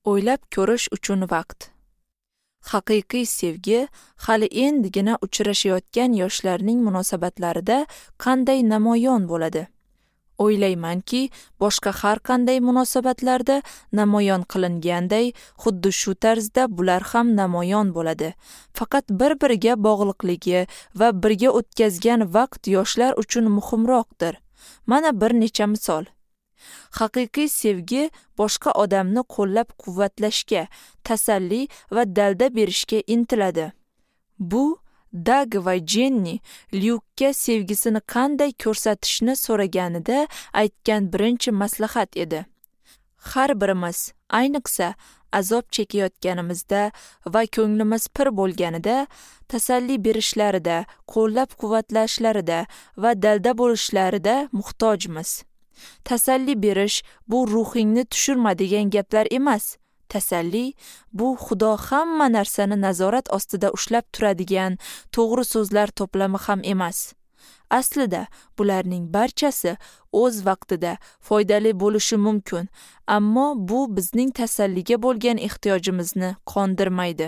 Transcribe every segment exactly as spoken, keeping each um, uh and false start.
O'ylab ko'rish uchun vaqt. Haqiqiy sevgi hali endigina uchrashayotgan yoshlarning munosabatlarida qanday namoyon bo'ladi? O'ylaymanki, boshqa har qanday munosabatlarda namoyon qilinganday, xuddi shu tarzda bular ham namoyon bo'ladi. Faqat bir-biriga bog'liqligi va birga o'tkazgan vaqt yoshlar uchun muhimroqdir. Mana bir necha misol. Haqiqiy sevgi boshqa odamni qo'llab-quvvatlashga, tasalli va dalda berishga intiladi. Bu Dag va Jenni Lyukka sevgisini qanday ko'rsatishni so'raganida aytgan birinchi maslahat edi. Har birimiz, ayniqsa azob chekayotganimizda va ko'nglimiz pir bo'lganida, tasalli berishlarida, qo'llab-quvvatlashlarida va dalda bo'lishlarida muhtojmiz. Tasalli berish bu ruhingni tushirma degan gaplar emas. Tasalli bu Xudo hamma narsani nazorat ostida ushlab turadigan to'g'ri so'zlar to'plami ham emas. Aslida bularning barchasi o'z vaqtida foydali bo'lishi mumkin, ammo bu bizning tasalliga bo'lgan ehtiyojimizni qondirmaydi.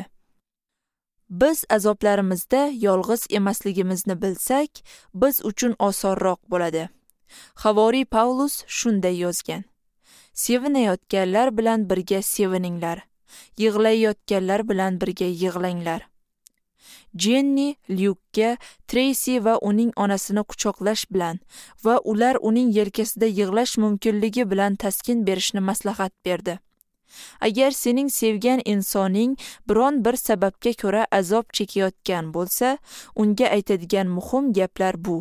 Biz azoblarimizda yolg'iz emasligimizni bilsak, biz uchun osonroq bo'ladi. Havoriy Pavlus shunday yozgan: Sevinayotganlar bilan birga sevininglar, yig'layotganlar bilan birga yig'langlar. Jenni Lyukka Treysi va uning onasini quchoqlash bilan va ular uning yelkasida yig'lash mumkinligi bilan taskin berishni maslahat berdi. Agar sening sevgan insoning biron bir sababga ko'ra azob chekayotgan bo'lsa, unga aytadigan muhim gaplar bu: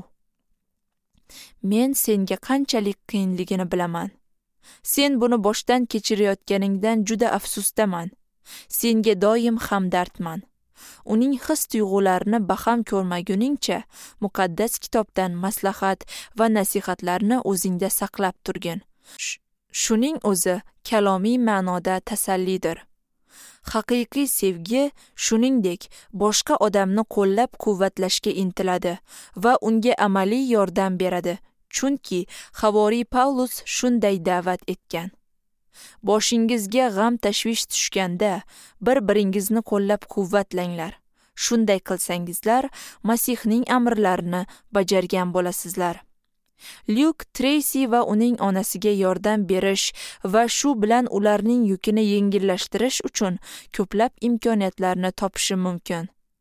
Men senga qanchalik qiyinligini bilaman. Sen buni boshdan kechirayotganingdan juda afsusdaman. Senga doim hamdardman. Uning his-tuyg'ularini baham ko'rmaguningcha, muqaddas kitobdan maslahat va nasihatlarni o'zingda saqlab turgin. Shuning o'zi kalomiy ma'noda tasallidir. Haqiqiy sevgi shuningdek boshqa odamni qo'llab-quvvatlashga intiladi va unga amaliy yordam beradi. Chunki Havoriy Pavlus shunday da'vat etgan: Boshingizga g'am tashvish tushganda bir-biringizni qo'llab-quvvatlanglar. Shunday qilsangizlar, Masihning amrlarini bajargan bo'lasizlar. Lyuk Treysi va uning onasiga yordam berish va shu bilan ularning yukini yengillashtirish uchun ko'plab imkoniyatlarni topishi mumkin.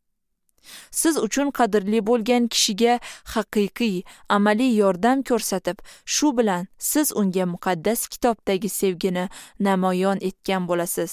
Siz uchun qadrli bo'lgan kishiga haqiqiy, amaliy yordam ko'rsatib, shu bilan siz unga muqaddas kitobdagi sevgini namoyon etgan bo'lasiz.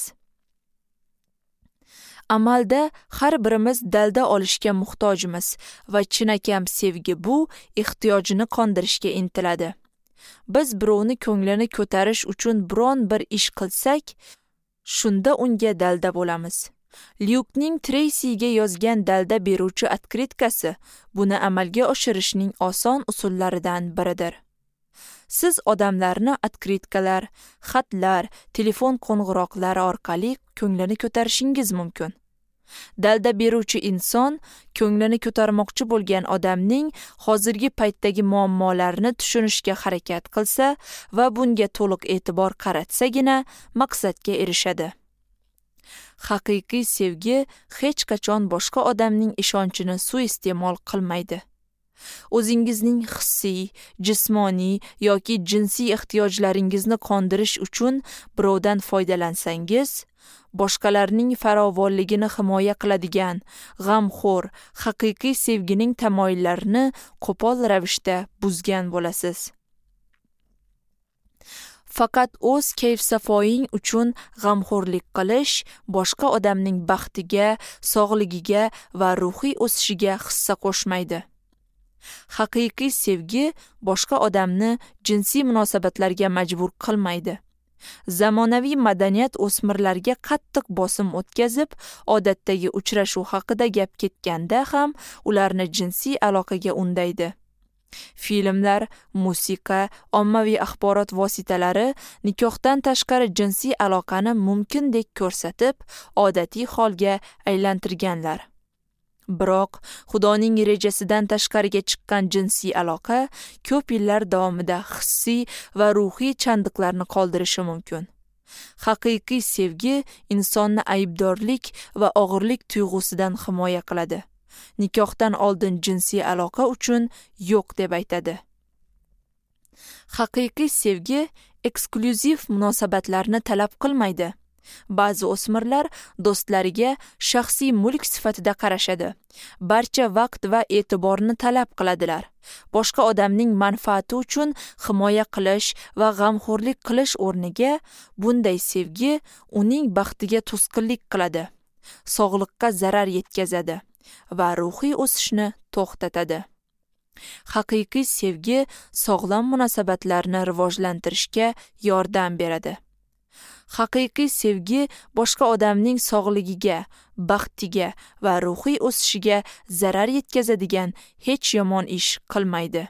Amalda har birimiz dalda olishga muhtojmiz va chinakam sevgi bu ehtiyojini qondirishga intiladi. Biz birovni ko'nglini ko'tarish uchun biron bir ish qilsak, shunda unga dalda bo'lamiz. Lyukning Treysiga yozgan dalda beruvchi otkritkasi buni amalga oshirishning oson usullaridan biridir. Siz odamlarni otkritkalar, xatlar, telefon qo'ng'iroqlari orqali ko'nglini ko'tarishingiz mumkin. Dalda beruvchi inson ko'nglini ko'tarmoqchi bo'lgan odamning hozirgi paytdagi muammolarini tushunishga harakat qilsa va bunga to'liq e'tibor qaratsagina maqsadga erishadi. Haqiqiy sevgi hech qachon boshqa odamning ishonchini suiiste'mol qilmaydi. O'zingizning hissiy, jismoniy yoki jinsiy ehtiyojlaringizni qondirish uchun birovdan foydalansangiz, boshqalarning farovonligini himoya qiladigan, g'amxo'r, haqiqiy sevgining tamoyillarini qo'pol ravishda buzgan bo'lasiz. Faqat o'z kayf-safoying uchun g'amxo'rlik qilish boshqa odamning baxtiga, sog'ligiga va ruhiy o'sishiga hissa qo'shmaydi. Haqiqiy sevgi boshqa odamni jinsiy munosabatlarga majbur qilmaydi. Zamonaviy madaniyat o'smirlarga qattiq bosim o'tkazib, odatdagi uchrashuv haqida gap ketganda ham ularni jinsiy aloqaga undaydi. Filmlar, musiqa, ommaviy axborot vositalari nikohdan tashqari jinsiy aloqani mumkindek ko'rsatib, odatiy holga aylantirganlar. Biroq Xudoning rejasidan tashqariga chiqqan jinsiy aloqa ko'p yillar davomida hissiy va ruhiy chandiqlarni qoldirishi mumkin. Haqiqiy sevgi insonni aybdorlik va og'irlik tuyg'usidan himoya qiladi. Nikohdan oldin jinsiy aloqa uchun yo'q deb aytadi. Haqiqiy sevgi eksklyuziv munosabatlarni talab qilmaydi. Ba'zi o'smirlar do'stlariga shaxsiy mulk sifatida qarashadi. Barcha vaqt va e'tiborni talab qiladilar. Boshqa odamning manfaati uchun himoya qilish va g'amxo'rlik qilish o'rniga bunday sevgi uning baxtiga to'sqinlik qiladi, sog'liqqa zarar yetkazadi va ruhiy o'sishni to'xtatadi. Haqiqiy sevgi sog'lom munosabatlarni rivojlantirishga yordam beradi. Haqiqiy sevgi boshqa odamning sog'ligiga, baxtiga va ruhiy o'sishiga zarar yetkazadigan hech yomon ish qilmaydi.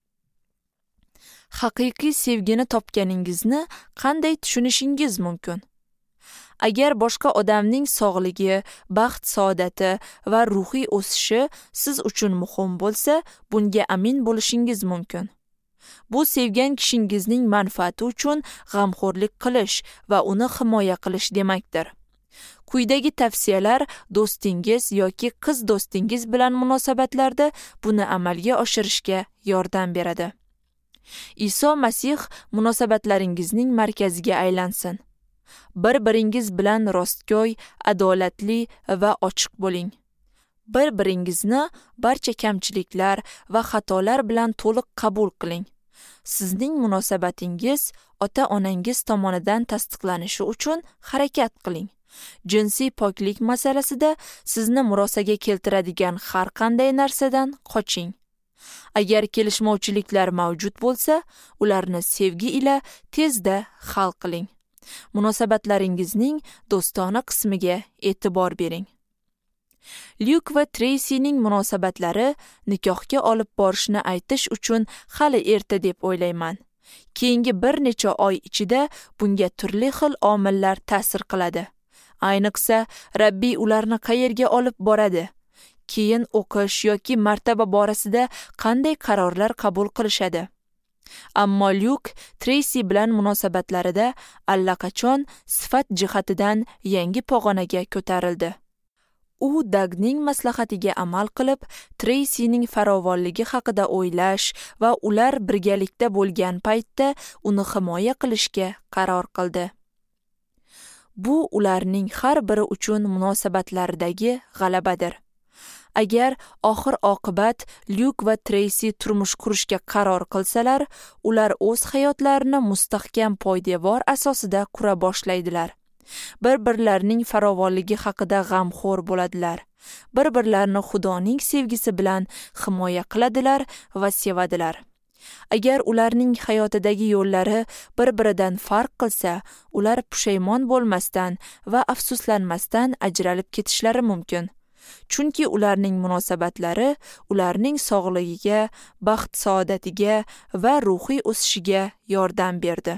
Haqiqiy sevgini topganingizni qanday tushunishingiz mumkin? Agar boshqa odamning sog'ligi, baxt saodati va ruhiy o'sishi siz uchun muhim bo'lsa, bunga amin bo'lishingiz mumkin. Bu sevgan kishingizning manfaati uchun g'amxo'rlik qilish va uni himoya qilish demakdir. Quyidagi tavsiyalar do'stingiz yoki qiz do'stingiz bilan munosabatlarda buni amalga oshirishga yordam beradi. Iso Masih munosabatlaringizning markaziga aylansin. Bir-biringiz bilan rostgo'y, adolatli va ochiq bo'ling. Bir-biringizni barcha kamchiliklar va xatolar bilan to'liq qabul qiling. Sizning munosabatingiz ota-onangiz tomonidan tasdiqlanishi uchun harakat qiling. Jinsiy poklik masalasida sizni murosaga keltiradigan har qanday narsadan qoching. Agar kelishmovchiliklar mavjud bo'lsa, ularni sevgi ila tezda hal qiling. Munosabatlaringizning do'stona qismiga e'tibor bering. Lyuk va Treysining munosabatlari nikohga olib borishni aytish uchun hali erta deb o'ylayman. Keyingi bir necha oy ichida bunga turli xil omillar ta'sir qiladi. Ayniqsa, Rabbiy ularni qayerga olib boradi? Keyin o'qish yoki martaba borasida qanday qarorlar qabul qilishadi? Ammo Lyuk Treysi bilan munosabatlarida allaqachon sifat jihatidan yangi pog'onaga ko'tarildi. U Dagning maslahatiga amal qilib, Treysining farovonligi haqida o'ylash va ular birgalikda bo'lgan paytda uni himoya qilishga qaror qildi. Bu ularning har biri uchun munosabatlaridagi g'alabadir. Agar oxir oqibat Lyuk va Treysi turmush qurishga qaror qilsalar, ular o'z hayotlarini mustahkam poydevor asosida qura boshlaydilar. Bir-birlarining farovonligi haqida g'amxo'r bo'ladilar. Bir-birlarini Xudoning sevgisi bilan himoya qiladilar va sevadilar. Agar ularning hayotidagi yo'llari bir-biridan farq qilsa, ular pushaymon bo'lmasdan va afsuslanmasdan ajralib ketishlari mumkin. Chunki ularning munosabatlari ularning sog'ligiga, baxt saodatiga va ruhiy o'sishiga yordam berdi.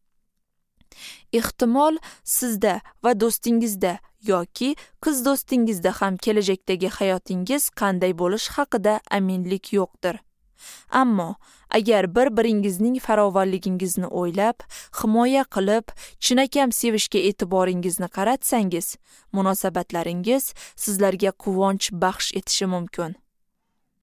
Ehtimol sizda va do'stingizda yoki qiz do'stingizda ham kelajakdagi hayotingiz qanday bo'lish haqida aminlik yo'qdir. Ammo agar bir-biringizning farovonligingizni o'ylab, himoya qilib, chinakam sevishga e'tiboringizni qaratsangiz, munosabatlaringiz sizlarga quvonch baxsh etishi mumkin.